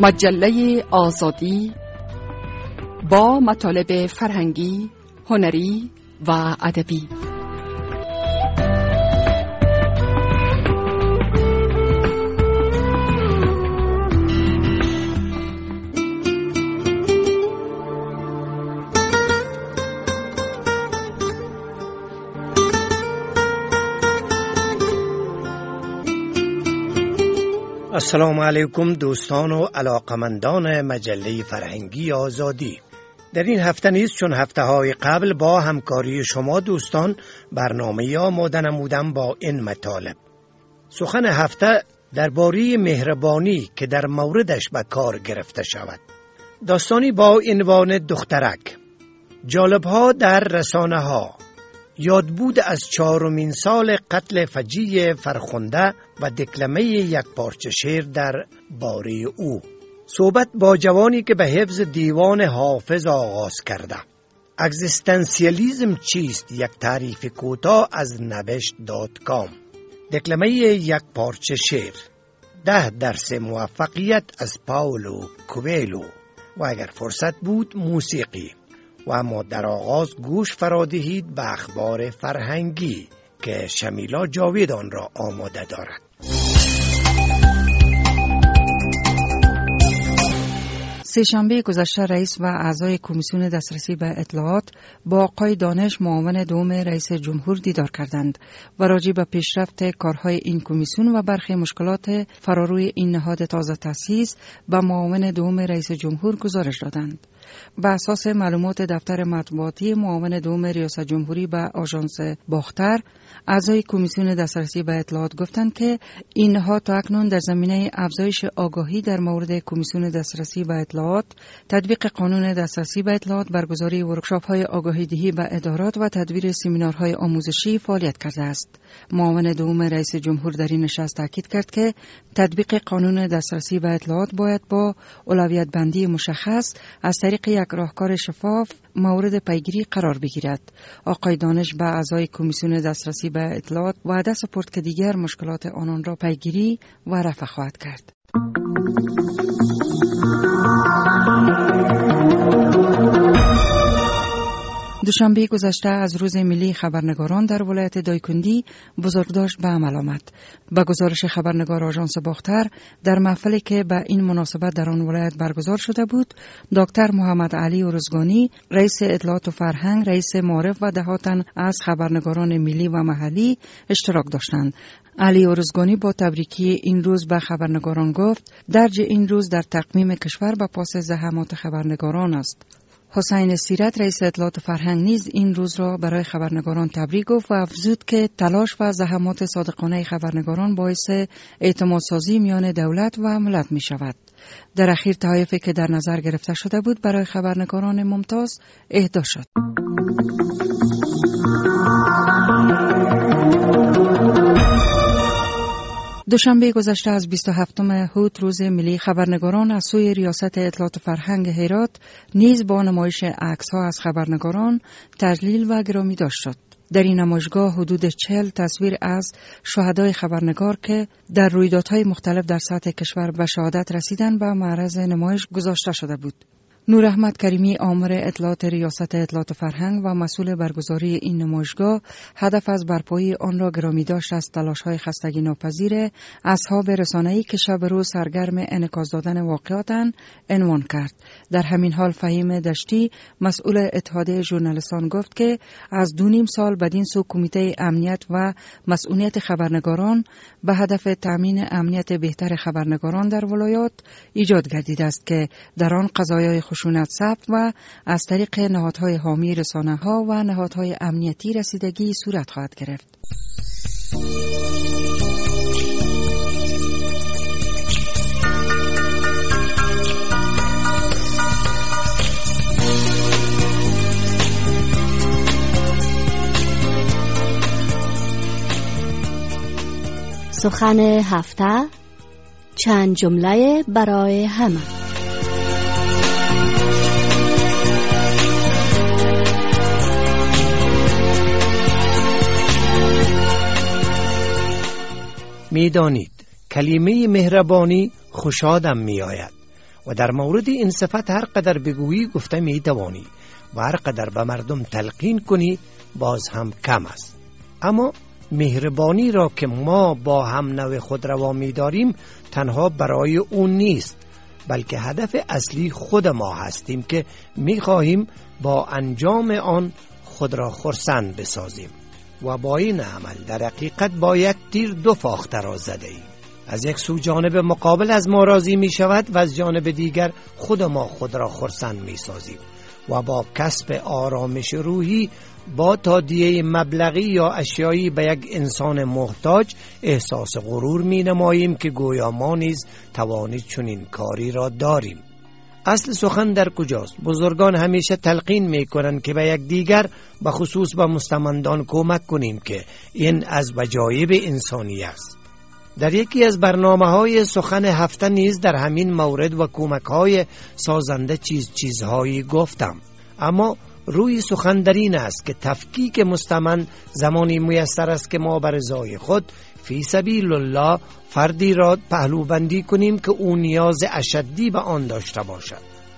مجله آزادی با مطالب فرهنگی، هنری و ادبی. السلام علیکم دوستان و علاقمندان مجله فرهنگی آزادی. در این هفته نیز چون هفته های قبل با همکاری شما دوستان برنامه آماده نمودم با این مطالب. سخن هفته درباره مهربانی که در موردش به کار گرفته شود. داستانی با عنوان دخترک. جالب‌ها در رسانه ها. یادبود از 4مین سال قتل فجیع فرخنده و دکلمه یک پارچه شعر در باره او. صحبت با جوانی که به حفظ دیوان حافظ آغاز کرده. اگزیستانسیالیسم چیست؟ یک تعریف کوتاه از نوشت.com. دکلمه یک پارچه شعر. 10 درس موفقیت از پاولو کویلو و اگر فرصت بود موسیقی. و اما در آغاز گوش فرادهید به اخبار فرهنگی که شمیلا جاوید آن را آماده دارد. سه‌شنبه گذشته رئیس و اعضای کمیسیون دسترسی به اطلاعات با آقای دانش معاون دوم رئیس جمهور دیدار کردند و راجع به پیشرفت کارهای این کمیسیون و برخی مشکلات فراروی این نهاد تازه تأسیس به معاون دوم رئیس جمهور گزارش دادند. بر اساس معلومات دفتر مطبوعاتی معاون دوم ریاست جمهوری به آژانس باختر، اعضای کمیسیون دسترسی به اطلاعات گفتند که این نهاد تا اکنون در زمینه افزایش آگاهی در مورد کمیسیون دسترسی به اطلاعات، تطبیق قانون دسترسی به اطلاعات، برگزاری ورکشاپ‌های آگاهی‌دهی به ادارات و تدویر سمینارهای آموزشی فعالیت کرده است. معاون دوم رئیس جمهور در این نشست تاکید کرد که تطبیق قانون دسترسی به اطلاعات باید با اولویت بندی مشخص از طریق یک راهکار شفاف مورد پیگیری قرار بگیرد. آقای دانش به اعضای کمیسیون دسترسی به اطلاعات وعده سپرد که دیگر مشکلات آنان را پیگیری و رفع خواهد کرد. دوشنبه گذشته از روز ملی خبرنگاران در ولایت دایکندی بزرگداشت به عمل آمد. به گزارش خبرنگار آژانس باختر، در محفلی که به این مناسبت در آن ولایت برگزار شده بود، دکتر محمد علی ارزگانی، رئیس اطلاعات و فرهنگ، رئیس معارف و دهاتن از خبرنگاران ملی و محلی اشتراک داشتند. علی ارزگانی با تبریکی این روز به خبرنگاران گفت درج این روز در تقویم کشور به پاس زحمات خبرنگاران است. حسین سیرت، رئیس اطلاعات فرهنگ، نیز این روز را برای خبرنگاران تبریک گفت و افزود که تلاش و زحمات صادقانه خبرنگاران باعث اعتمادسازی میان دولت و ملت می شود. در اخیر تحایفی که در نظر گرفته شده بود برای خبرنگاران ممتاز اهدا شد. دوشنبه گذشته از 27 هوت روز ملی خبرنگاران از سوی ریاست اطلاعات فرهنگ هرات نیز با نمایش عکس‌ها از خبرنگاران تجلیل و گرامی داشت شد. در این نمایشگاه حدود 40 تصویر از شهدای خبرنگار که در رویدادهای مختلف در سطح کشور به شهادت رسیدند به معرض نمایش گذاشته شده بود. نور احمد کریمی، آمر اطلاعات ریاست اطلاعات فرهنگ و مسئول برگزاری این نمایشگاه، هدف از برپایی آن را گرامی داشت از تلاش‌های خستگی ناپذیر اصحاب رسانه‌ای که شب روز سرگرم انعکاس دادن واقعاتند عنوان کرد. در همین حال فهیم دشتی، مسئول اتحادیه ژورنالیستان، گفت که از 2.5 سال بدین سو کمیته امنیت و مسئولیت خبرنگاران به هدف تامین امنیت بهتر خبرنگاران در ولایات ایجاد گردیده است که در آن قضایای خشونت ثبت و از طریق نهادهای حامی رسانه‌ها و نهادهای امنیتی رسیدگی صورت خواهد گرفت. سخن هفته، چند جمله برای همه. می‌دانید کلمه مهربانی خوشادم می‌آید و در مورد این صفت هر قدر بگویی گفته می توانی و هر قدر به مردم تلقین کنی باز هم کم است. اما مهربانی را که ما با هم نوع خود روا می داریم تنها برای اون نیست، بلکه هدف اصلی خود ما هستیم که می خواهیم با انجام آن خود را خرسند بسازیم و با این عمل در حقیقت با یک تیر دو فاخته را زده ایم. از یک سو جانب مقابل از ما راضی می شود و از جانب دیگر خود ما خود را خرسند می سازیم و با کسب آرامش روحی با تادیه مبلغی یا اشیایی به یک انسان محتاج احساس غرور می نماییم که گویا ما نیز توانید چنین کاری را داریم. اصل سخن در کجاست؟ بزرگان همیشه تلقین می کنند که به یک دیگر به خصوص به مستمندان کمک کنیم که این از وجایب انسانی است. در یکی از برنامه‌های سخن هفته نیز در همین مورد و کمک‌های سازنده چیزهایی گفتم، اما روی سخن در این است که تفکیک مستمند زمانی میسر است که ما بر رضای خود فی سبیل الله فردی را پهلوبندی کنیم که او نیاز اشدی به آن داشته باشد.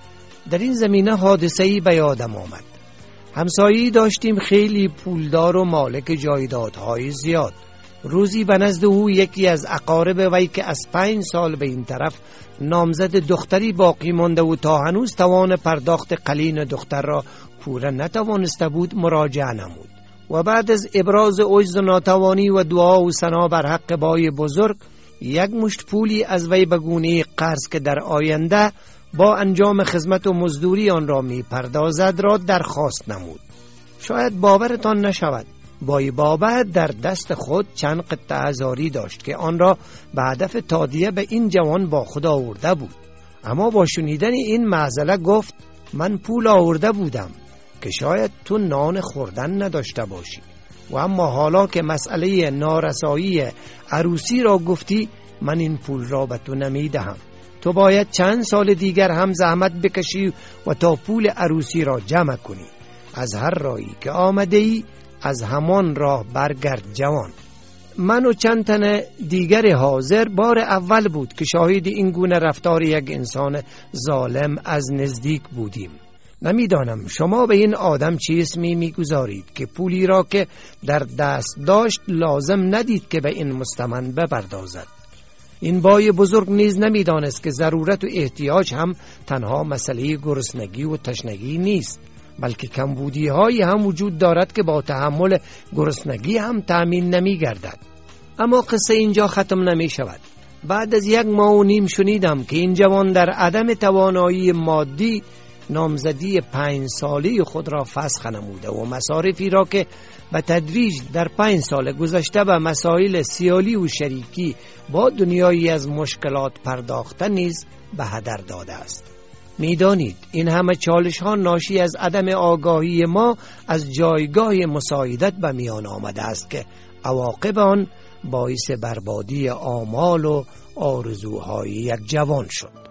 در این زمینه حادثه‌ای به یادم آمد. همسایه‌ای داشتیم خیلی پولدار و مالک جایدادهای زیاد. روزی به نزد او یکی از اقارب وی که از 5 سال به این طرف نامزد دختری باقی مانده و تا هنوز توان پرداخت قلین دختر را پوره نتوانسته بود مراجعه نمود و بعد از ابراز عجز و ناتوانی و دعا و ثنا بر حق بای بزرگ یک مشت پولی از وی به گونه قرض که در آینده با انجام خدمت و مزدوری آن را می پردازد را درخواست نمود. شاید باورتان نشود، بای بابا در دست خود چند قطعه ازاری داشت که آن را به هدف تادیه به این جوان با خود آورده بود، اما با شنیدن این معضله گفت من پول آورده بودم که شاید تو نان خوردن نداشته باشی و اما حالا که مسئله نارسایی عروسی را گفتی من این پول را به تو نمیدهم. تو باید چند سال دیگر هم زحمت بکشی و تا پول عروسی را جمع کنی. از هر راهی که آمده ای از همان راه برگرد جوان. من و چند تن دیگر حاضر بار اول بود که شاهد این گونه رفتار یک انسان ظالم از نزدیک بودیم. نمیدانم شما به این آدم چه اسمی میگذارید که پولی را که در دست داشت لازم ندید که به این مستمند بپردازد. این بای بزرگ نیز نمیدانست که ضرورت و احتیاج هم تنها مسئله گرسنگی و تشنگی نیست، بلکه کمبودی هایی هم وجود دارد که با تحمل گرسنگی هم تأمین نمی گردد. اما قصه اینجا ختم نمی شود. بعد از 1.5 ماه شنیدم که این جوان در عدم توانایی مادی نامزدی 5 ساله خود را فسخ نموده و مصارفی را که به تدریج در 5 سال گذشته به مسائل سیالی و شریکی با دنیایی از مشکلات پرداخته نیز به هدر داده است. میدانید این همه چالش ها ناشی از عدم آگاهی ما از جایگاه مساعدت به میان آمده است که عواقب آن باعث بربادی آمال و آرزوهای یک جوان شد.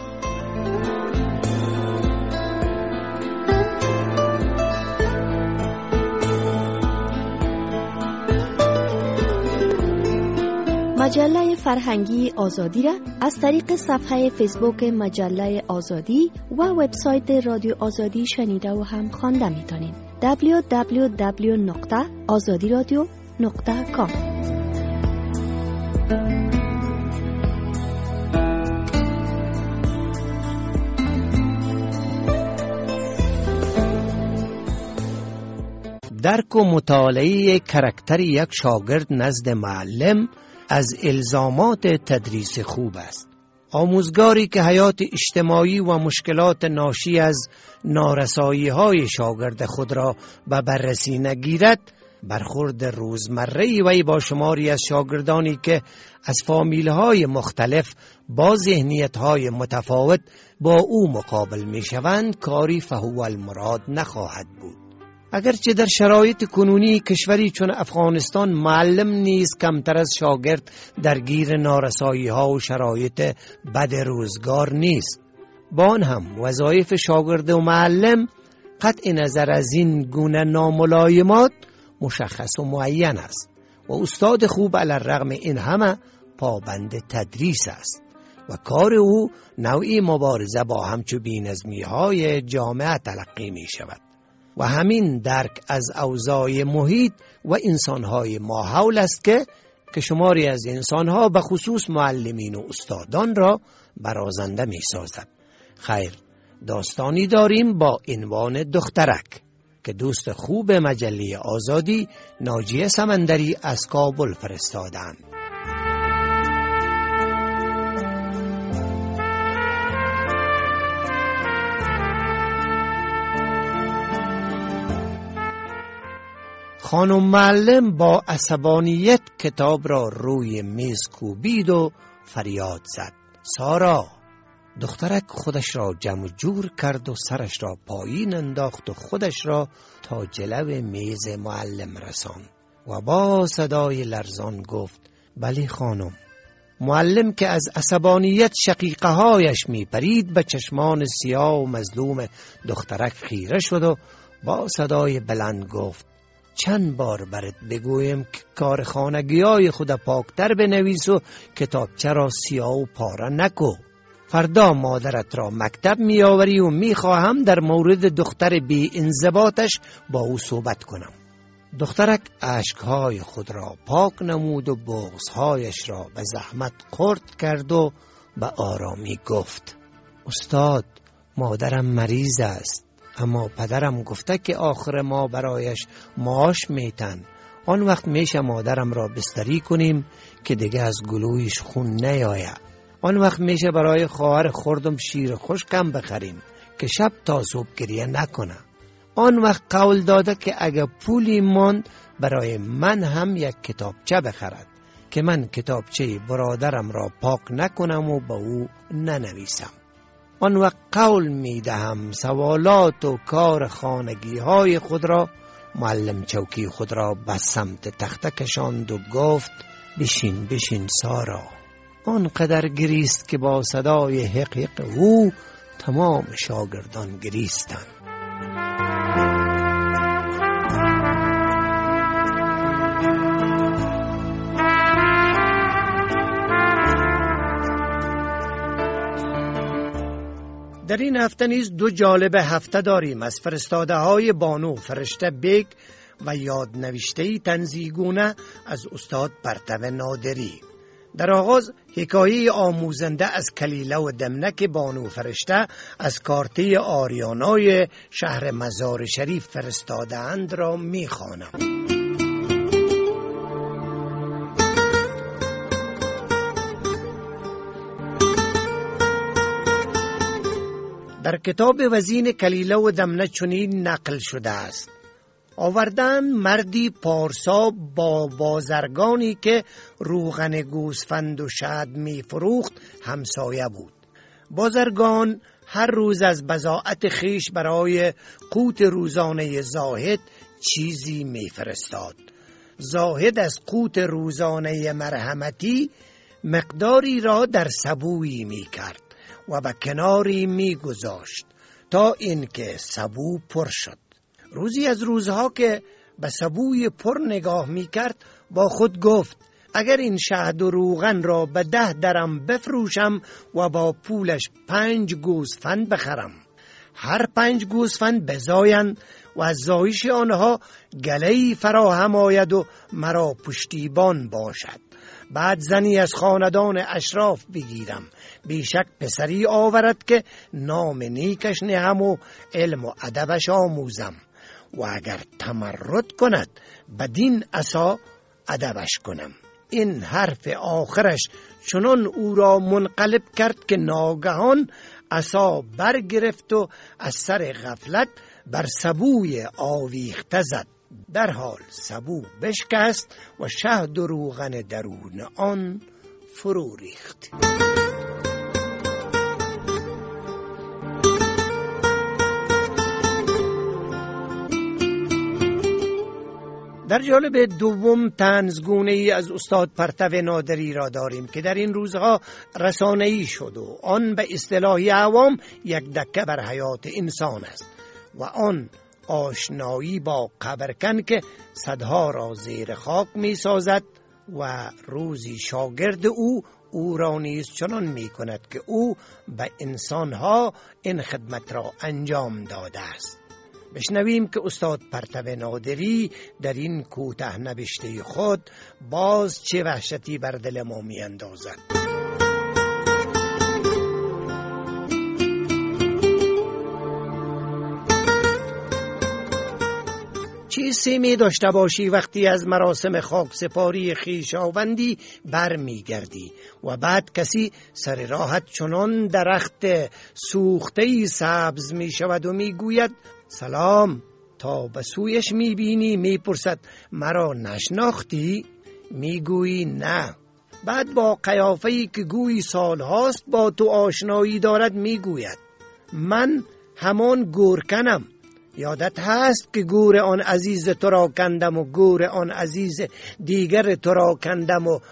مجله فرهنگی آزادی را از طریق صفحه فیسبوک مجله آزادی و وبسایت رادیو آزادی شنیده و هم خوانده می‌تونید. www.azadiradio.com. درک و مطالعه کاراکتر یک شاگرد نزد معلم از الزامات تدریس خوب است. آموزگاری که حیات اجتماعی و مشکلات ناشی از نارسایی‌های شاگرد خود را به بررسی نگیرد، برخورد روزمره‌ای وی با شماری از شاگردانی که از فامیل‌های مختلف با ذهنیت‌های متفاوت با او مقابل می‌شوند کاری فهو المراد نخواهد بود. اگرچه در شرایط کنونی کشوری چون افغانستان معلم نیز کمتر از شاگرد درگیر نارسایی‌ها و شرایط بد روزگار نیست، با آن هم وظایف شاگرد و معلم قطع نظر از این گونه ناملایمات مشخص و معین است و استاد خوب علی الرغم این همه پابند تدریس است. و کار او نوعی مبارزه با همچو بی‌نظمی‌های جامعه تلقی می شود و همین درک از اوضاع محیط و انسان‌های ماحول است که شماری از انسان‌ها به خصوص معلمین و استادان را برازنده می سازد. خیر، داستانی داریم با عنوان دخترک که دوست خوب مجله آزادی ناجیه سمندری از کابل فرستادند. خانم معلم با عصبانیت کتاب را روی میز کوبید و فریاد زد: سارا! دخترک خودش را جمع جور کرد و سرش را پایین انداخت و خودش را تا جلو میز معلم رساند و با صدای لرزان گفت: بله خانم. معلم که از عصبانیت شقیقه هایش می پرید به چشمان سیاه و مظلوم دخترک خیره شد و با صدای بلند گفت: چند بار برات بگویم که کار خانگی‌های خود پاکتر بنویس و کتابچه را سیاه و پاره نکو. فردا مادرت را مکتب میآوری و میخواهم در مورد دختر بی انضباطش با او صحبت کنم. دخترک اشکهای خود را پاک نمود و بغض‌هایش را به زحمت خرد کرد و به آرامی گفت: استاد، مادرم مریض است، اما پدرم گفته که آخر ما برایش معاش میتن. آن وقت میشه مادرم را بستری کنیم که دیگه از گلویش خون نیاید. آن وقت میشه برای خواهر خردم شیر خشکم بخریم که شب تا صبح گریه نکنه. آن وقت قول داده که اگه پولی ماند برای من هم یک کتابچه بخرد که من کتابچه برادرم را پاک نکنم و با او ننویسم. آن وقت قول میدهم سوالات و کار خانگی های خود را. معلم چوکی خود را به سمت تخته کشاند و گفت: بشین بشین سارا. آنقدر گریست که با صدای حق حق او تمام شاگردان گریستند. در این هفته نیز دو جالب هفته داریم از فرستاده های بانو فرشته بیگ و یادنوشته تنزیگونه از استاد پرتو نادری. در آغاز حکایه آموزنده از کلیله و دمنک بانو فرشته از کارته آریانای شهر مزار شریف فرستاده اند را می خوانم. در کتاب وزین کلیله و دمنه چنین نقل شده است: آوردن مردی پارسا با بازرگانی که روغن گوسفند و شهد می فروخت همسایه بود. بازرگان هر روز از بضاعت خیش برای قوت روزانه زاهد چیزی می فرستاد. زاهد از قوت روزانه مرحمتی مقداری را در سبویی می کرد و به کناری می گذاشت تا اینکه سبو پر شد. روزی از روزها که به سبوی پر نگاه می کرد با خود گفت: اگر این شهد و روغن را به 10 درم بفروشم و با پولش 5 گوسفند بخرم، هر 5 گوسفند بزایند و از زایش آنها گله‌ای فراهم آید و مرا پشتیبان باشد. بعد زنی از خاندان اشراف بگیرم، بیشک پسری آورد که نام نیکش نهم و علم و ادبش آموزم، و اگر تمرد کند بدین عصا ادبش کنم. این حرف آخرش چنان او را منقلب کرد که ناگهان عصا برگرفت و از سر غفلت بر سبوی آویخته زد. در حال سبو بشکست و شهد و روغن درون آن فرو ریخت. در جالب دوم طنزگونه ای از استاد پرتو نادری را داریم که در این روزها رسانه‌ای شد و آن به اصطلاح عوام یک دکه بر حیات انسان است و آن آشنایی با قبرکن که صدها را زیر خاک می سازد و روزی شاگرد او را نیز چنان می کند که او به انسانها این خدمت را انجام داده است. بشنویم که استاد پرتو نادری در این کوتاه نبشته خود باز چه وحشتی بر دل ما می اندازد. چه سیمی داشته باشی وقتی از مراسم خاکسپاری خویشاوندی برمی گردی و بعد کسی سر راهت چنان درخت سوخته سبز می شود و می گوید سلام، تا به سویش می بینی می پرسد مرا نشناختی؟ می گویی نه. بعد با قیافه‌ای که گویی سالهاست با تو آشنایی دارد می گوید من همان گورکنم. یادت هست که گور آن عزیز تو را کندم و گور آن عزیز دیگر تو را کندم و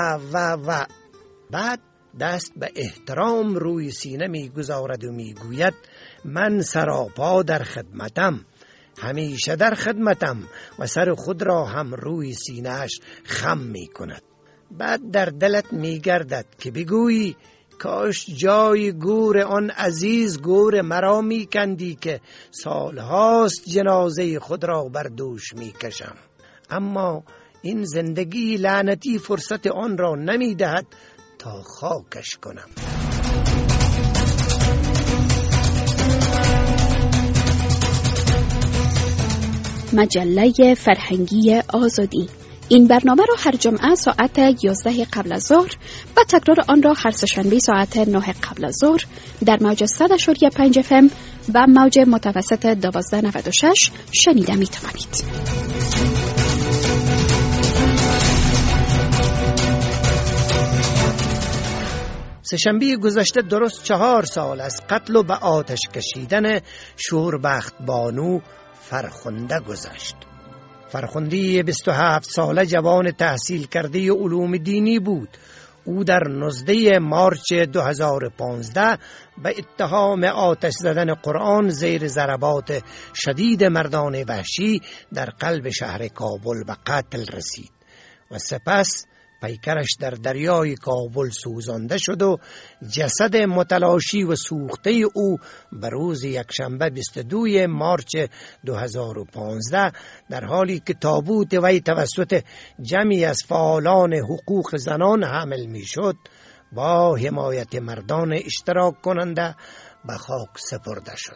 بعد دست به احترام روی سینه می گذارد و می گوید من سراپا در خدمتم، همیشه در خدمتم و سر خود را هم روی سینه‌اش خم می کند. بعد در دلت می گردد که بگویی کاش جای گور آن عزیز گور مرا می کندی که سالهاست جنازه خود را بر دوش می کشم. اما این زندگی لعنتی فرصت آن را نمی دهد تا خاکش کنم. مجله فرهنگی آزادی. این برنامه را هر جمعه ساعت 11 قبل از ظهر و تکرار آن را هر سه‌شنبه ساعت 9 قبل از ظهر در موج 100.5 FM و موج متوسط 1296 شنیده می توانید. سه‌شنبه گذشته درست 4 سال از قتل و به آتش کشیدن شوربخت بانو فرخنده گذشت. فرخنده 27 ساله جوان تحصیل کرده علوم دینی بود. او در 19 مارچ 2015 به اتهام آتش زدن قرآن زیر ضربات شدید مردان وحشی در قلب شهر کابل به قتل رسید و سپس پیکرش در دریای کابل سوزانده شد و جسد متلاشی و سوخته او به روز یکشنبه 22 مارچ 2015 در حالی که تابوت وی توسط جمعی از فعالان حقوق زنان حمل می شد با حمایت مردان اشتراک کننده به خاک سپرده شد.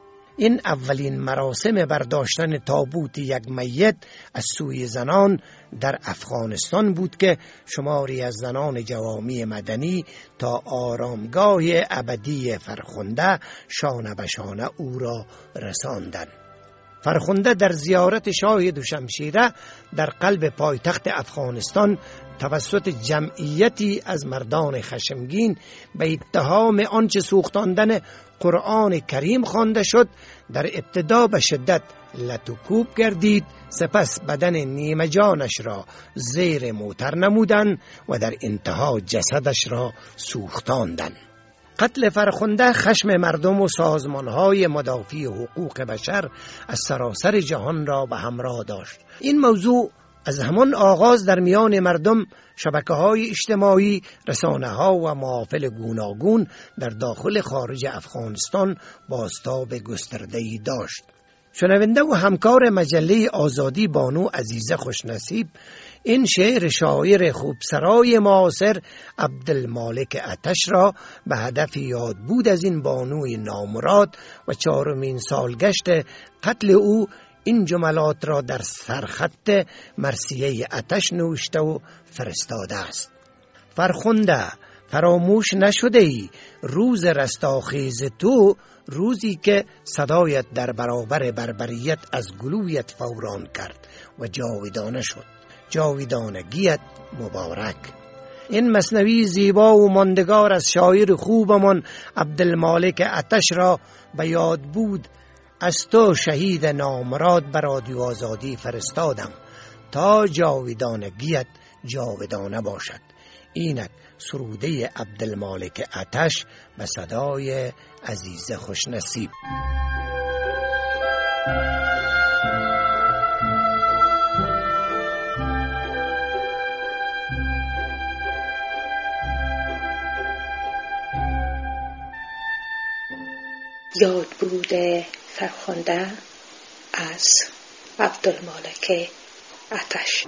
این اولین مراسم برداشتن تابوت یک میت از سوی زنان در افغانستان بود که شماری از زنان جوامع مدنی تا آرامگاه ابدی فرخنده شانه به شانه او را رساندند. فرخنده در زیارت شاه دوشمشیره در قلب پایتخت افغانستان توسط جمعیتی از مردان خشمگین به اتهام آنچه سوختاندن قرآن کریم خوانده شد در ابتدا به شدت لطوکوب گردید، سپس بدن نیمه جانش را زیر موتر نمودند و در انتها جسدش را سوختاندند. قتل فرخنده خشم مردم و سازمانهای مدافع حقوق بشر از سراسر جهان را به همراه داشت. این موضوع از همان آغاز در میان مردم، شبکه‌های اجتماعی، رسانه‌ها و محافل گوناگون در داخل خارج افغانستان بازتاب گسترده‌ای داشت. شنونده و همکار مجله آزادی بانو عزیزه خوشنصیب این شعر شاعر خوبسرای معاصر عبدالمالک آتش را به هدف یاد بود از این بانوی نامراد و 4مین سالگشت قتل او این جملات را در سرخط مرثیه آتش نوشته و فرستاده است. فرخنده، فراموش نشده ای روز رستاخیز تو، روزی که صدایت در برابر بربریت از گلویت فوران کرد و جاودانه شد. جاودانگیت مبارک. این مثنوی زیبا و ماندگار از شاعر خوبمان عبدالمالک آتش را به یاد بود از تو شهید نامراد به رادیو آزادی فرستادم تا جاودانگیت جاودانه باشد. اینک سروده عبدالمالک آتش به صدای عزیز خوشنصیب. یاد بوده فرخنده از عبدالمالک آتش.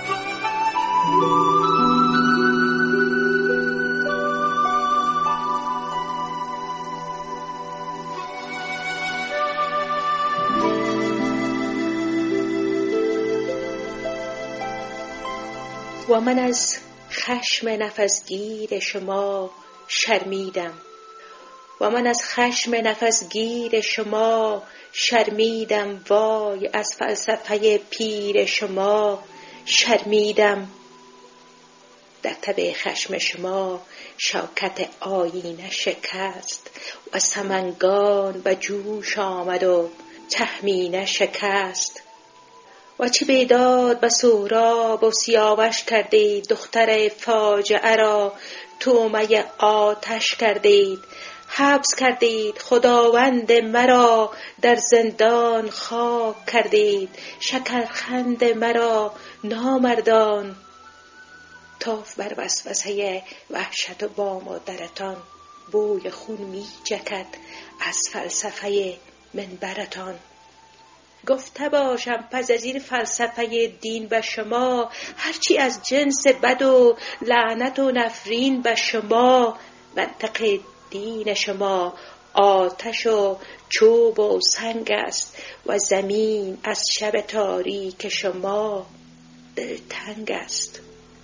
و من از خشم نفسگیر شما شرمیدم، و من از خشم نفسگیر شما شرمیدم، وای از فلسفه پیر شما شرمیدم. در تب خشم شما شوکت آیینه شکست و سمنگان به جوش آمد و تهمینه شکست. و چه بیداد به سهراب و سیاوش کردید، دختر فاجعه را تومه آتش کردید. حبس کردید خداوند مرا، در زندان خاک کردید. شکرخند مرا نامردان، تاف بر وسوسه وحشت و با مادرتان. بوی خون می جکد از فلسفه منبرتان. گفته باشم پس از این فلسفه دین به شما، هرچی از جنس بد و لعنت و نفرین به شما. منطق دین شما آتش و چوب و سنگ است، و زمین از شب تاریک شما دلتنگ است.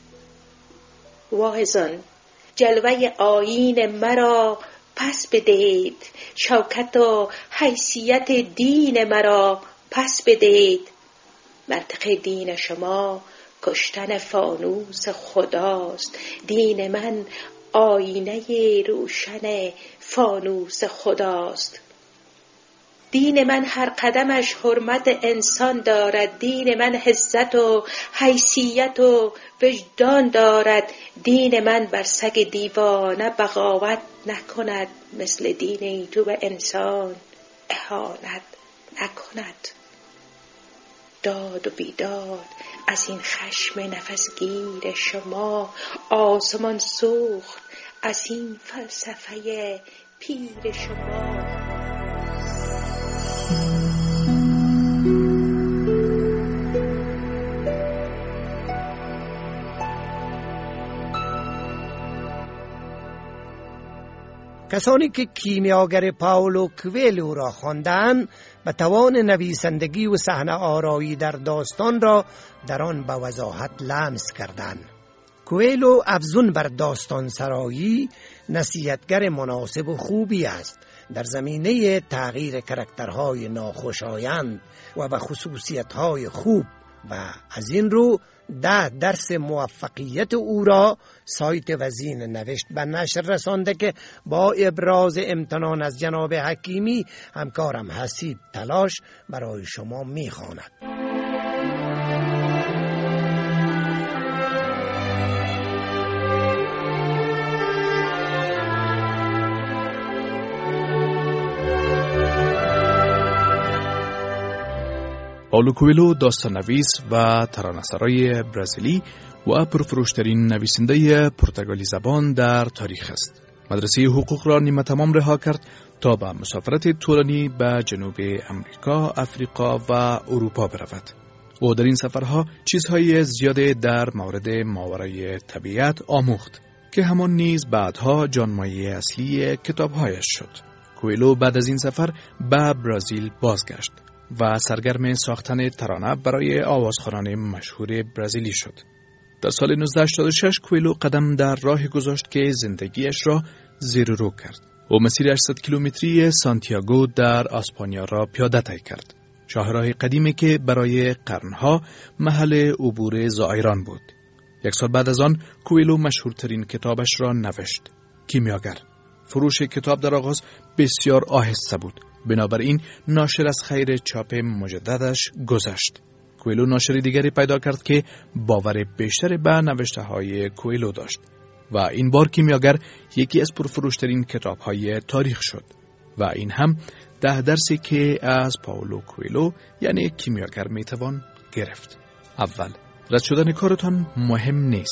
واعظان جلوه آیین مرا پس بدهید، شوکت و حیثیت دین مرا پس بدهید. منطق دین شما کشتن فانوس خداست، دین من آینه روشن فانوس خداست. دین من هر قدمش حرمت انسان دارد، دین من عزت و حیثیت و وجدان دارد. دین من بر سگ دیوانه بغاوت نکند، مثل دین تو به انسان اهانت نکند. داد و بیداد از این خشم نفسگیر شما، آسمان سوخت از این فلسفه پیر شما. کسانی که کیمیاگر پائولو کوئلو را خواندند به توان نویسندگی و صحنه آرایی در داستان را در آن به وضاحت لمس کردند. کوئلو افزون بر داستان سرایی نصیحتگر مناسب و خوبی است در زمینه تغییر کاراکترهای ناخوشایند و به خصوصیت‌های خوب، و از این رو 10 درس موفقیت او را سایت وزین نوشت به نشر رسانده که با ابراز امتنان از جناب حکیمی همکارم حسیب تلاش برای شما می‌خواند. پائولو کوئلو داستان‌نویس و ترانه‌سرای برزیلی و پرفروشترین نویسنده پرتغالی زبان در تاریخ است. مدرسه حقوق را نیمه تمام رها کرد تا به مسافرت طولانی به جنوب امریکا، افریقا و اروپا برود. او در این سفرها چیزهای زیاده در مورد ماورای طبیعت آموخت که همان نیز بعدها جانمایه اصلی کتابهایش شد. کوئلو بعد از این سفر به برزیل بازگشت و سرگرم ساختن ترانه برای آوازخوانان مشهور برزیلی شد. در سال 1986 کوئلو قدم در راهی گذاشت که زندگیش را زیر و رو کرد. او مسیر 800 کیلومتری سانتیاگو در اسپانیا را پیاده طی کرد. شاهراه قدیمی که برای قرنها محل عبور زائران بود. 1 سال بعد از آن کوئلو مشهورترین کتابش را نوشت، کیمیاگر. فروش کتاب در آغاز بسیار آهسته بود، بنابراین ناشر از خیر چاپ مجددش گذشت. کوئلو ناشری دیگری پیدا کرد که باور بیشتر به نوشته‌های کوئلو داشت و این بار کیمیاگر یکی از پرفروشترین کتاب‌های تاریخ شد و این هم 10 درسی که از پائولو کوئلو یعنی کیمیاگر میتوان گرفت. اول، رد شدن کارتان مهم نیست.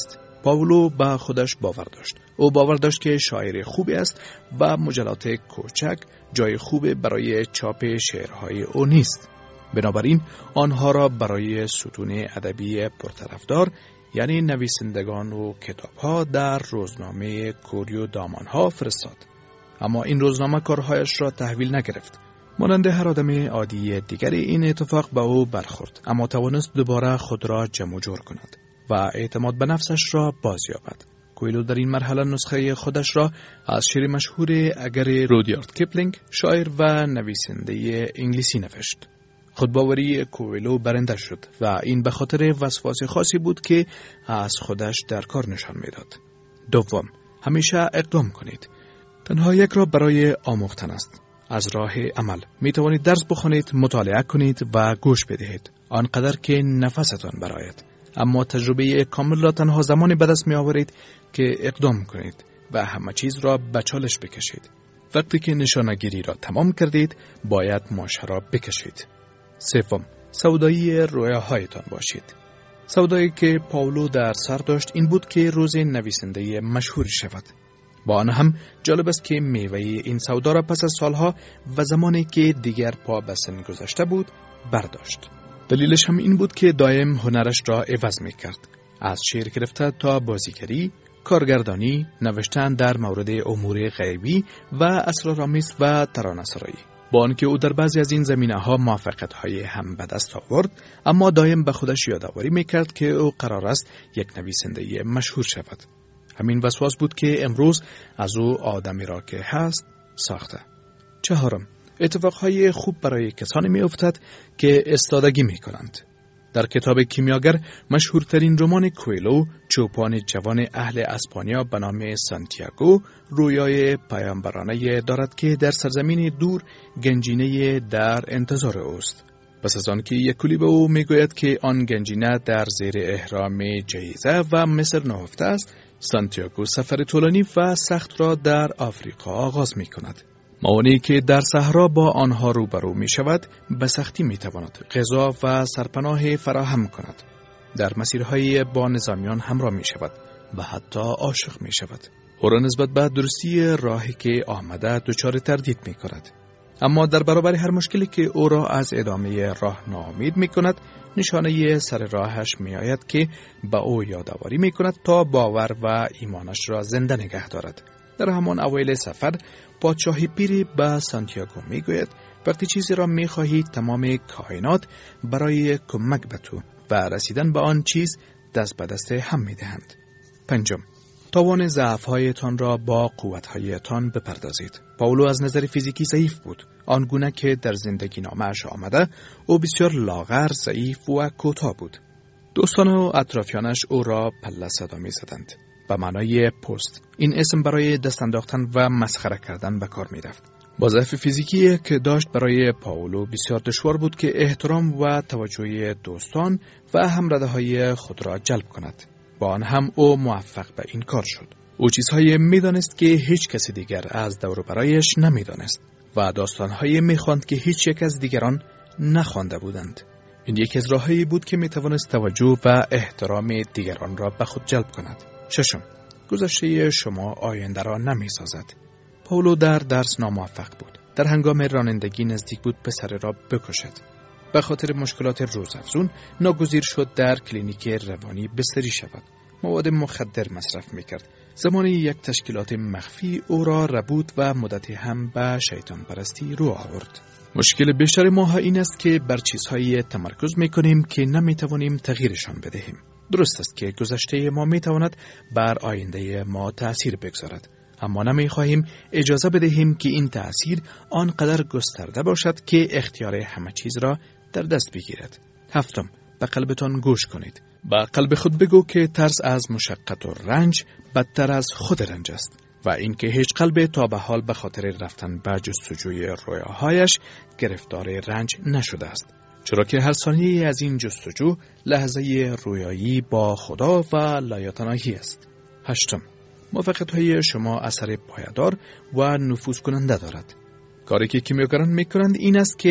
پاولو به خودش باور داشت. او باور داشت که شاعر خوبی است و مجلات کوچک جای خوب برای چاپ شعرهای او نیست. بنابراین آنها را برای ستون ادبی پرطرفدار یعنی نویسندگان و کتابها در روزنامه کوریو دامانها فرستاد. اما این روزنامه کارهایش را تحویل نگرفت. مانند هر آدم عادی دیگری این اتفاق به او برخورد، اما توانست دوباره خود را جمع جور کند و اعتماد به نفسش را بازیابد. کویلو در این مرحله نسخه خودش را از شعر مشهور اگر رودیارد کیپلینگ، شاعر و نویسنده انگلیسی نوشت. خودباوری کویلو برنده شد و این به خاطر وسواس خاصی بود که از خودش در کار نشان میداد. دوم، همیشه اقدام کنید. تنها یک راه برای آموختن است. از راه عمل می توانید درس بخوانید، مطالعه کنید و گوش بدهید آنقدر که نفستان برآید. اما تجربه کامل را تنها زمانی به دست می آورید که اقدام کنید و همه چیز را به چالش بکشید. وقتی که نشانه‌گیری را تمام کردید باید ماشه را بکشید. سوم، سودایی رویاهایتان باشید. سودایی که پاولو در سر داشت این بود که روز نویسنده مشهور شود. با آن هم جالب است که میوه این سودا را پس از سالها و زمانی که دیگر پا به سن گذشته بود برداشت. دلیلش هم این بود که دائم هنرش را عوض می کرد. از شعر گرفته تا بازیگری، کارگردانی، نوشتن در مورد امور غیبی و اسرارآمیز و ترانه‌سرایی. با آنکه او در بعضی از این زمینه‌ها موفقیت‌های هم به دست آورد، اما دائم به خودش یادآوری می‌کرد که او قرار است یک نویسنده مشهور شود. همین وسواس بود که امروز از او آدمی را که هست ساخته. چهارم، اتفاقهای خوب برای کسانی می‌افتد که استادگی می‌کنند. در کتاب کیمیاگر، مشهورترین رمان کویلو، چوپان جوان اهل اسپانیا به نام سانتیاگو، رویای پیامبرانه دارد که در سرزمین دور گنجینه در انتظار اوست. پس از آن که یک کلی به او میگوید که آن گنجینه در زیر احرام جایزه و مصر نهفته است، سانتیاگو سفر طولانی و سخت را در آفریقا آغاز می کند. موانعی که در صحرا با آنها روبرو می شود به سختی می تواند غذا و سرپناه فراهم کند. در مسیرهای با نظامیان همراه می شود و حتی عاشق می شود. او را نسبت به درستی راهی که آمده دچار تردید می کند. اما در برابر هر مشکلی که او را از ادامه راه ناامید می کند، نشانه سر راهش می آید که به او یادآوری می کند تا باور و ایمانش را زنده نگه دارد. در همان اوایل سفر، پادشاه پیری به سانتیاگو می گوید وقتی چیزی را می خواهی تمام کائنات برای کمک به تو و رسیدن به آن چیز دست به دست هم می دهند. پنجم، توان ضعف‌هایتان را با قوت‌هایتان بپردازید. پاولو از نظر فیزیکی ضعیف بود. آنگونه که در زندگی نامه‌اش آمده، او بسیار لاغر، ضعیف و کوتاه بود. دوستان و اطرافیانش او را پله صدا می‌زدند. به معنای پست. این اسم برای دست انداختن و مسخره کردن به کار می‌رفت. با ضعف فیزیکی که داشت برای پاولو بسیار دشوار بود که احترام و توجه دوستان و همرده‌های خود را جلب کند. با آن هم او موفق به این کار شد. او چیزهایی می‌دانست که هیچ کسی دیگر از دور و برایش نمی‌دانست و داستان‌هایی می‌خواند که هیچ یک از دیگران نخوانده بودند. این یکی از راه‌هایی بود که می‌توانست توجه و احترام دیگران را به خود جلب کند. ششم، گذشته شما آینده را نمی‌سازد. پاولو در درس ناموفق بود. در هنگام رانندگی نزدیک بود پسر را بکشد. به خاطر مشکلات روزافزون ناگزیر شد در کلینیک روانی بستری شود. مواد مخدر مصرف می‌کرد. زمانی یک تشکیلات مخفی او را ربود و مدتی هم به شیطان پرستی رو آورد. مشکل بیشتر ما این است که بر چیزهایی تمرکز می‌کنیم که نمی‌توانیم تغییرشان بدهیم. درست است که گذشته ما می‌تواند بر آینده ما تأثیر بگذارد، اما نمی‌خواهیم اجازه بدهیم که این تأثیر آنقدر گسترده باشد که اختیار همه چیز را در دست بگیرد. هفتم، به قلبتان گوش کنید. به قلب خود بگو که ترس از مشقت و رنج بدتر از خود رنج است و اینکه هیچ قلب تا به حال به خاطر رفتن به جستجوی رویاهایش گرفتار رنج نشده است، چرا که هر ثانیه از این جستجو لحظه رویایی با خدا و لایتناهی است. هشتم، موفقیت‌های شما اثر پایدار و نفوذ کننده دارد. کاری که کیمیاگران می‌کنند این است که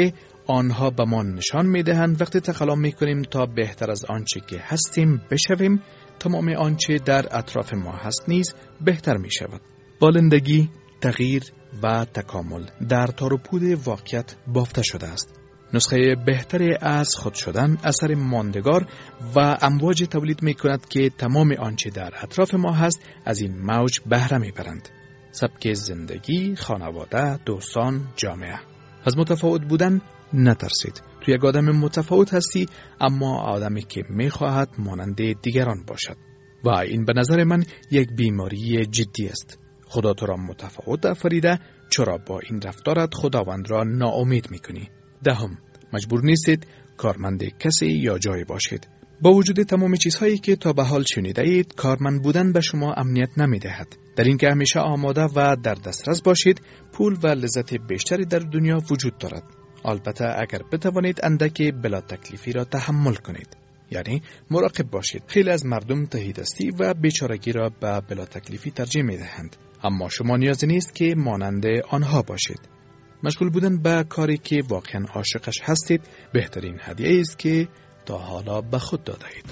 آنها به ما نشان می‌دهند وقتی تقلا می‌کنیم تا بهتر از آنچه که هستیم بشویم، تمام آنچه در اطراف ما هست نیز بهتر می‌شود. بالندگی، تغییر و تکامل در تار و پود واقعیت بافته شده است. نسخه بهتری از خود شدن اثر ماندگار و امواج تولید می کند که تمام آنچه در اطراف ما هست از این موج بهره می برند. سبک زندگی، خانواده، دوستان، جامعه. از متفاوت بودن نترسید. تو یک آدم متفاوت هستی، اما آدمی که می خواهد مانند دیگران باشد. و این به نظر من یک بیماری جدی است. خدا تو را متفاوت آفریده، چرا با این رفتارت خداوند را ناامید می کنی؟ دهم، مجبور نیستید کارمند کسی یا جایی باشید. با وجود تمام چیزهایی که تا به حال شنیده اید، کارمند بودن به شما امنیت نمی دهد. در این که همیشه آماده و در دسترس باشید، پول و لذت بیشتری در دنیا وجود دارد. البته اگر بتوانید اندک بلا تکلیفی را تحمل کنید. یعنی مراقب باشید. خیلی از مردم تهیدستی و بیچارگی را به بلا تکلیفی ترجیح می دهند. اما شما نیازی نیست که مانند آنها باشید. مشغول بودن به کاری که واقعا عاشقش هستید بهترین هدیه است که تا حالا به خود داده اید.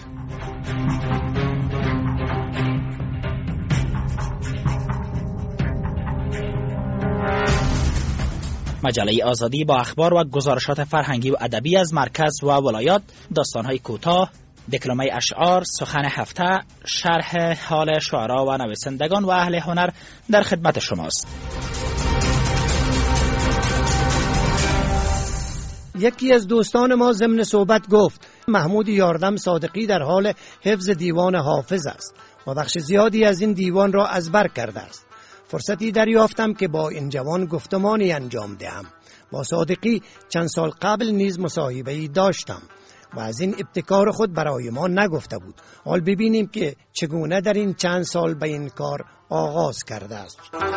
مجله آزادی با اخبار و گزارشات فرهنگی و ادبی از مرکز و ولایات، داستان‌های کوتاه، دکلمه اشعار، سخن هفته، شرح حال شعرا و نویسندگان و اهل هنر در خدمت شماست. یکی از دوستان ما ضمن صحبت گفت محمود یاردم صادقی در حال حفظ دیوان حافظ است و بخش زیادی از این دیوان را از بر کرده است. فرصتی دریافتم که با این جوان گفتمانی انجام دهم. با صادقی چند سال قبل نیز مصاحبه‌ای داشتم و از این ابتکار خود برای ما نگفته بود. حال ببینیم که چگونه در این چند سال به این کار آغاز کرده است.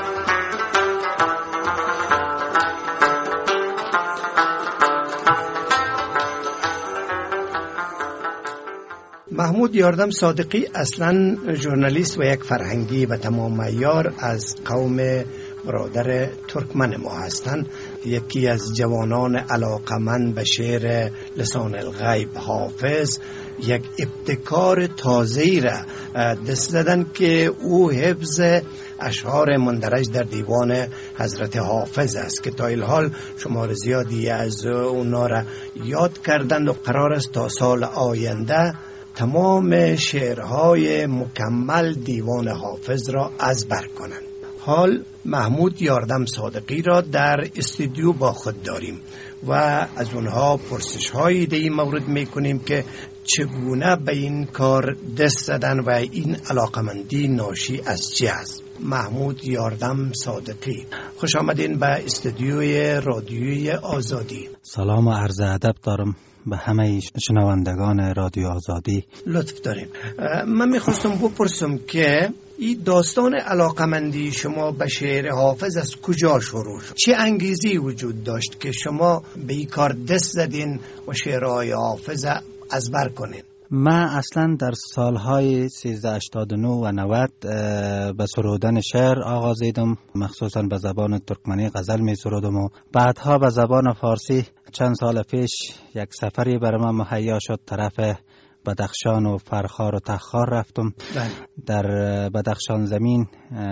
محمود یاردم صادقی اصلا ژورنالیست و یک فرهنگی و تمام عیار از قوم برادر ترکمن ما هستند. یکی از جوانان علاقمند به شعر لسان الغیب حافظ یک ابتکار تازه‌ای را دست زدن که او حفظ اشعار مندرج در دیوان حضرت حافظ است که تا الحال شمار زیادی از اونا را یاد کردند و قرار است تا سال آینده تمام شعرهای مکمل دیوان حافظ را از بر کنند. حال محمود یاردم صادقی را در استودیو با خود داریم و از اونها پرسش‌هایی در این مورد میکنیم که چگونه به این کار دست زدن و این علاقمندی ناشی از چی است. محمود یاردم صادقی، خوش آمدین به استودیوی رادیوی آزادی. سلام و عرض ادب دارم به همه شنوندگان رادیو آزادی. لطف داریم. من میخواستم بپرسم که این داستان علاقمندی شما به شعر حافظ از کجا شروع شد؟ چه انگیزی وجود داشت که شما به این کار دست زدین و شعرهای حافظ از بر کنین؟ من اصلا در سالهای 1389 و 90 به سرودن شعر آغازیدم، مخصوصا به زبان ترکمنی غزل می سرودم و بعدها به زبان فارسی. چند سال پیش یک سفری برای من مهیا شد، طرف بدخشان و فرخار و تخار رفتم. در بدخشان زمین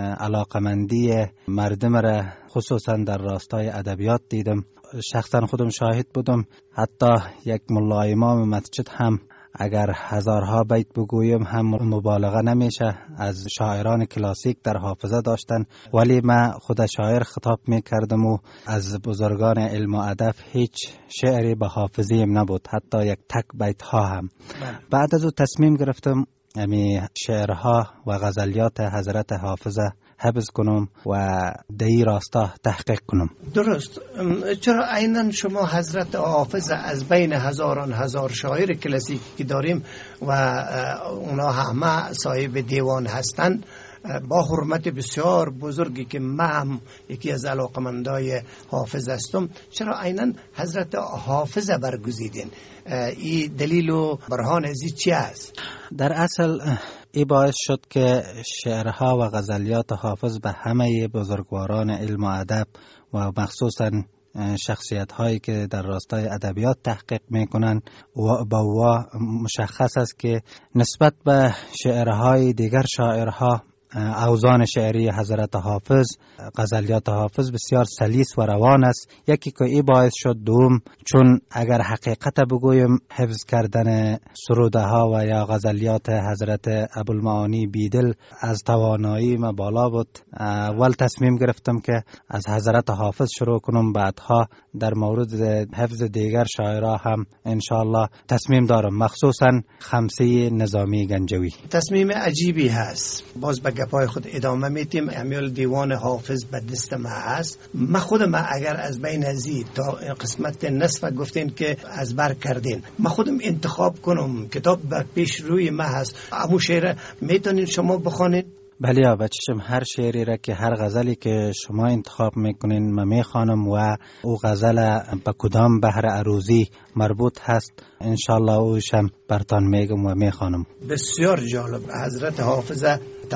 علاقمندی مردم را خصوصا در راستای ادبیات دیدم. شخصا خودم شاهد بودم. حتی یک ملا امام مسجد هم اگر هزارها بیت بگویم هم مبالغه نمیشه، از شاعران کلاسیک در حافظه داشتن، ولی من خود شاعر خطاب میکردم و از بزرگان علم و ادب هیچ شعری به حافظیم نبود، حتی یک تک بیت ها هم. بعد از او تصمیم گرفتم شعرها و غزلیات حضرت حافظه حفظ کنم و دهی راستا تحقیق کنم. درست. چرا عیناً شما حضرت حافظ از بین هزار شاعر کلاسیکی که داریم و اونا همه صاحب دیوان هستند، با حرمت بسیار بزرگی که من هم یکی از علاقمندای حافظ هستم، چرا عیناً حضرت حافظ برگزیدین؟ این دلیل و برهان ازی چی است؟ در اصل ای باعث شد که شعرها و غزلیات حافظ به همه بزرگواران علم و ادب و مخصوصا شخصیت هایی که در راستای ادبیات تحقیق میکنن و با مشخص است که نسبت به شعرهای دیگر شاعرها اوزان شعری حضرت حافظ، غزلیات حافظ بسیار سلیس و روان است. یکی که ای باعث شد، دوم چون اگر حقیقت بگویم حفظ کردن سروده ها و یا غزلیات حضرت ابوالمعانی بیدل از توانایی ما بالا بود، اول تصمیم گرفتم که از حضرت حافظ شروع کنم، بعدها در مورد حفظ دیگر شاعرها هم انشاءالله تصمیم دارم، مخصوصا خمسه نظامی گنجوی. تصمیم عجیبی هست. باز به گپای خود ادامه میتیم. امیال دیوان حافظ به دست ما هست. من خودم اگر از بین ازی تا قسمت نصف گفتین که از بر کردین، من خودم انتخاب کنم، کتاب به پیش روی ما هست، امو شعر میتونین شما بخونین؟ بله یا بچشم، هر شعری را که هر غزلی که شما انتخاب میکنین من میخوانم و او غزل به کدام بحر عروضی مربوط هست انشالله اوشم برتان میگم و میخوانم. بسیار جالب. حضرت حافظ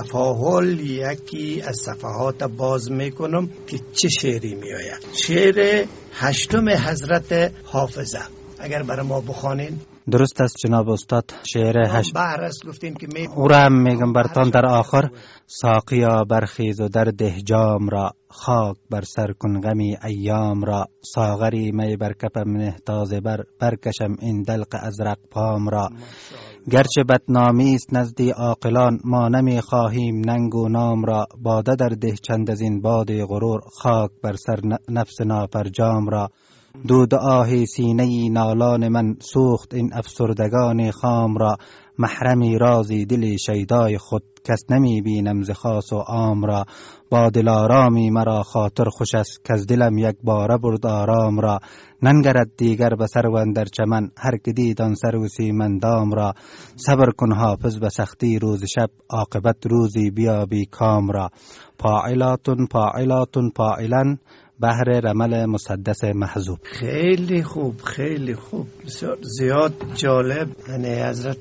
تفاحل یکی از صفحات باز میکنم که چه شعری میآید. شعر 8 حضرت حافظه اگر برای ما بخوانین. درست است جناب استاد. شعر 8 بحر است گفتین که او را هم میگم برتان در آخر. ساقیا برخیز و در ده جام را، خاک بر سر کن غمی ایام را، ساغری می بر کفم نه تازه برکشم این دلق ازرق پام را. گرچه بدنامی است نزدی عاقلان، ما نمی خواهیم ننگ و نام را، باده در ده چند از این باد غرور، خاک بر سر نفس نافرجام را. دود آه سینه نالان من سوخت این افسردگان خام را، محرمی رازی دلی شیدای خود، کس نمی بینم ز خاص و عام را. با دلارامی مرا خاطر خوش است، کز دلم یک باره برد آرام را. ننگرد دیگر به سرو اندر چمن، هر که دید آن سرو سیمندام را. صبر کن حافظ به سختی روز شب، عاقبت روزی بیابی کام را. پاعلاتون پاعلاتون پاعلن، بحر رمل مسدس محذوب. خیلی خوب، خیلی خوب، بسیار زیاد جالب. یعنی حضرت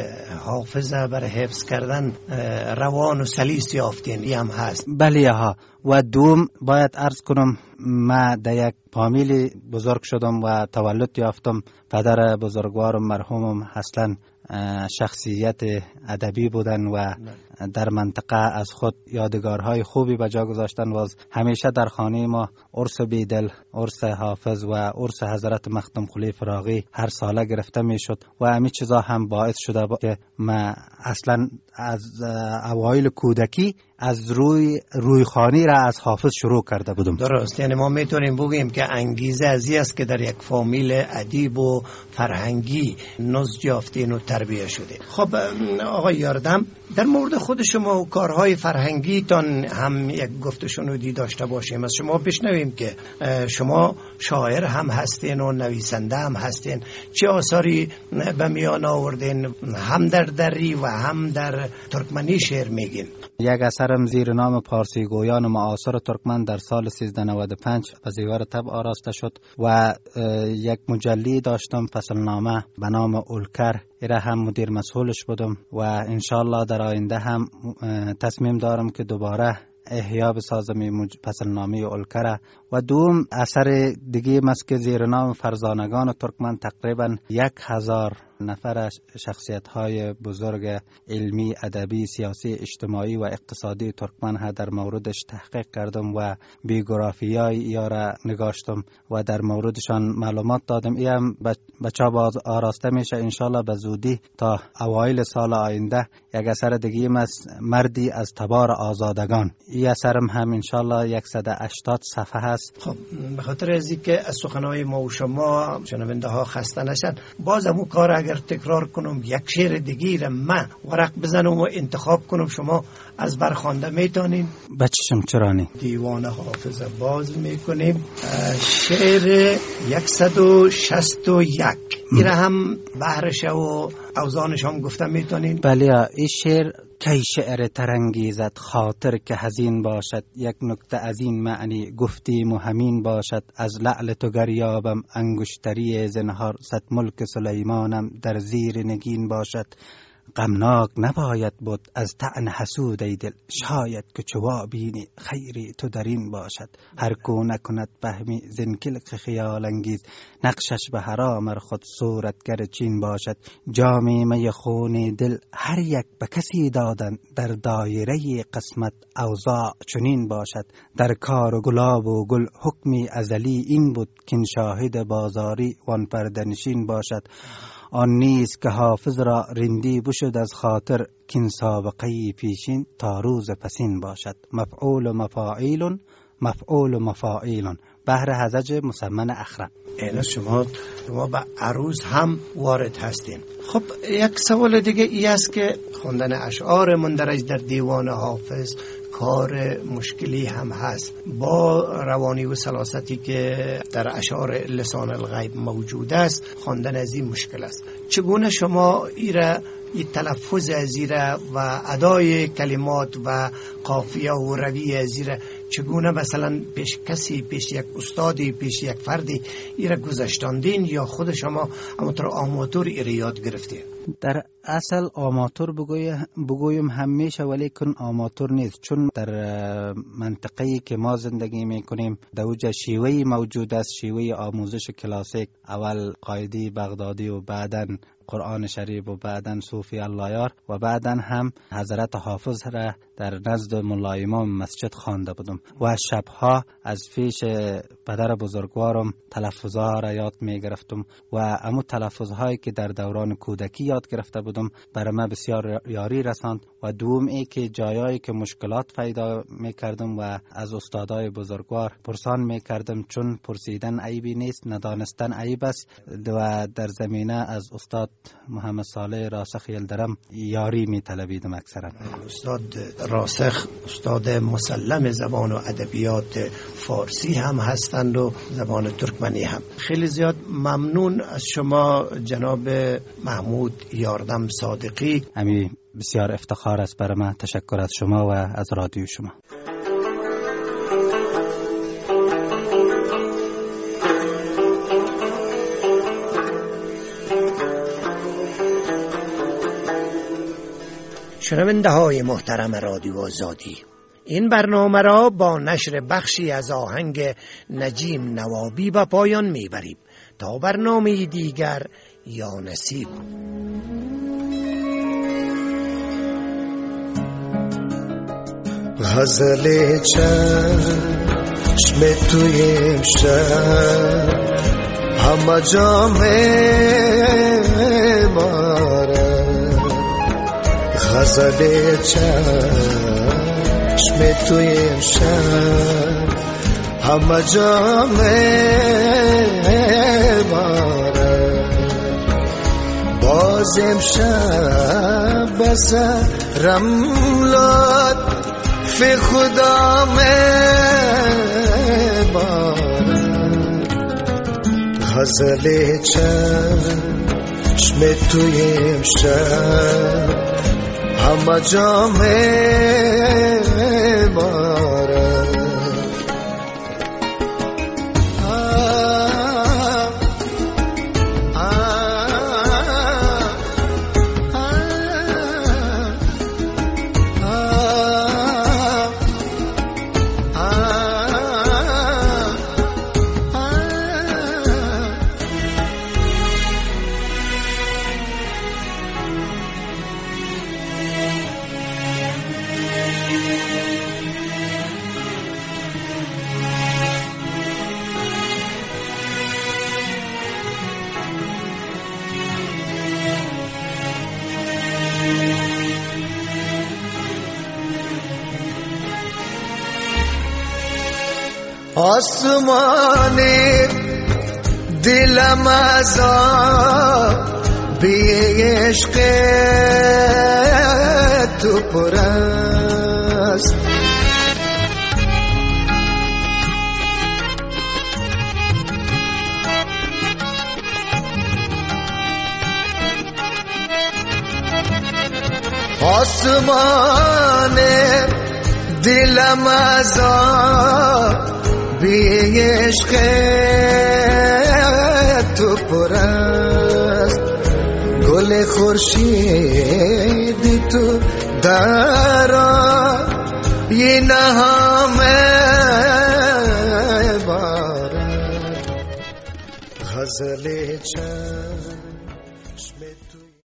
حافظ برای حفظ کردن روان و سلیس یافتین، این هم هست. بله ها. و دوم باید عرض کنم ما در یک فامیل بزرگ شدم و تولد یافتم. پدر بزرگوارم مرحومم اصلا شخصیت ادبی بودن و در منطقه از خود یادگارهای خوبی به جا گذاشتن و همیشه در خانه ما عرس بیدل، عرس حافظ و عرس حضرت مختوم قلی فراغی هر ساله گرفته می شد و همین چیزا هم باعث شده که ما اصلا از اوایل کودکی از روی خانی را از حافظ شروع کرده بودم. درست. یعنی ما میتونیم بگیم که انگیزه ازی است که در یک فامیل ادیب و فرهنگی نضج یافتین و تربیت شدین. خب آقای یاردم، در مورد خود شما و کارهای فرهنگی تان هم یک گفتشنودی داشته باشیم. از شما بشنویم که شما شاعر هم هستین و نویسنده هم هستین. چه آثاری به میان آوردین؟ هم در دری و هم در ترکمنی شعر میگین. یک اثرم زیر نام پارسی گویان معاصر ترکمن در سال 1395 به زیور طبع آراسته شد و یک مجلی داشتم فصلنامه به نام اولکر، ایره هم مدیر مسئولش بودم و انشالله در آینده هم تصمیم دارم که دوباره احیا بسازم فصلنامه اولکره. و دوم اثر دیگه است که زیر نام فرزانگان ترکمن تقریبا 1000 نفر شخصیت های بزرگ علمی، ادبی، سیاسی، اجتماعی و اقتصادی ترکمن ها در موردش تحقیق کردم و بیوگرافی های یا را نگاشتم و در موردشان معلومات دادم. این هم به چاپ آراسته میشه انشالله به زودی تا اوایل سال آینده. یک اثر دیگه است مردی از تبار آزادگان. این اثرم هم انشالله 180 صفحه هست. خب به خاطر از اینکه از سخنهای ما و شما شنونده ها خسته نشن، باز همون کار اگر تکرار کنم یک شعر دیگه را من ورق بزنم و انتخاب کنم، شما از برخوانده میتونین؟ بچشم چرانی. دیوان حافظ باز میکنیم. شعر 161 این هم بحرش و اوزانش هم گفتم میتونین؟ بله. این شعر کی شعر ترنگیزد خاطر که حزین باشد، یک نکته از این معنی گفتیم و همین باشد، از لعل تو گریابم انگشتری زنهار، صد ملک سلیمانم در زیر نگین باشد، غمناک نباید بود از طعن حسود ای دل. شاید که چوا بینی خیری تو در این باشد. هر کو نکند بهمی زنکلق خیال انگیز، نقشش به حرام خود صورتگر چین باشد. جامی می خون دل هر یک به کسی دادن، در دایره قسمت اوضاع چنین باشد. در کار و گلاب و گل حکمی ازلی این بود، کین شاهد بازاری وان پردنشین باشد. آن نیست که حافظ را رندی بشد از خاطر، کین سابقه پیشین تا روز پسین باشد. مفعول و مفاعیل، مفعول و مفاعیل، بهر هزج مسمن اخرم. این شما به عروض هم وارد هستین. خب یک سوال دیگه ای است که خواندن اشعار مندرج در دیوان حافظ کار مشکلی هم هست. با روانی و سلاستی که در اشعار لسان الغیب موجود است، خواندن از این مشکل است. چگونه شما این تلفظ ازیره و ادای کلمات و قافیه و روی ازیره چگونه مثلا پیش کسی، پیش یک استادی، پیش یک فردی ایره گذاشتاندین یا خود شما همونطور آماتور ایره یاد گرفتین؟ در اصل آماتور بگویم همیشه، ولی کن آماتور نیست، چون در منطقه‌ای که ما زندگی میکنیم دوجه شیوهی موجود است، شیوه آموزش کلاسیک، اول قایدی بغدادی و بعدن قرآن شریف و بعدن صوفی اللهیار و بعدن هم حضرت حافظ را در نزد ملا امام مسجد خوانده بودم و شبها از پیش پدر بزرگوارم تلفظها را یاد می گرفتم و امو تلفظهایی که در دوران کودکی یاد گرفته بودم برای من بسیار یاری رساند. و دوم ای که جایایی که مشکلات پیدا می کردم و از استادای بزرگوار پرسان می کردم، چون پرسیدن عیبی نیست، ندانستن عیب است و در زمینه از استاد محمد صالح راسخ یلدرم یاری می طلبیدم اکثرا. استاد راسخ استاد مسلم زبان و ادبیات فارسی هم هستند و زبان ترکمنی هم. خیلی زیاد ممنون از شما جناب محمود یاردم صادقی. همین بسیار افتخار است برای من. تشکر از شما و از رادیو شما. شنونده های محترم رادیو آزادی، این برنامه را با نشر بخشی از آهنگ نجیم نوابی به پایان میبریم. تا برنامه دیگر، یا نصیب. غزل چشم توی امشب همه جامعه ماره، غزل چشم توی امشب همه جامعه ماره. باز امشب بزرم لاد فی خدا میبارد، غزل چشم توی امشب همه جا میبارد. آسمانی دلم از بی عشق تو پر است، آسمان دلم از بی عشق تو پر است، گل گل خورشید تو درا یه نهامه بارد غزل چند